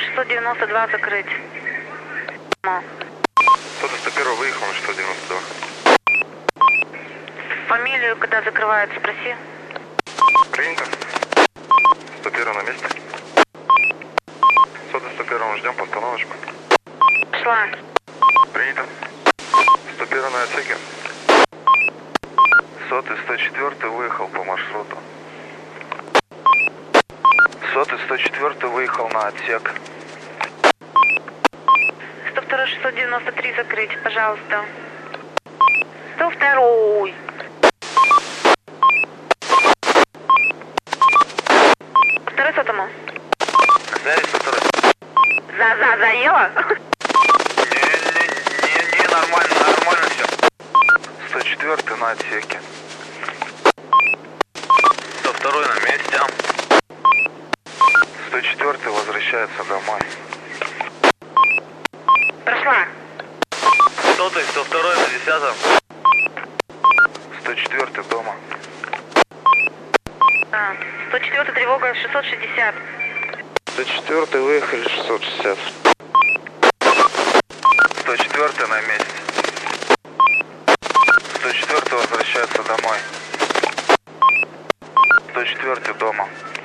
692 закрыть. 191 выехал на 692. Фамилию, когда закрывают, спроси. Принято. 101 на месте. 191 ждем постановочку. Шла. Принято. 101 на отсеке. 104 выехал по маршруту. 104 выехал на отсек. 102 693 закрыть, пожалуйста. 102. Второй сотому. Связи 102. Заела? Не, нормально все. 104 на отсеке. 102 на месте. 104 возвращается домой. Прошла. 100-й, 102 на 10-м. 104 дома. 104 тревога 660. 104 выехали 660. 104 на месте. 104 возвращается домой. 104 дома.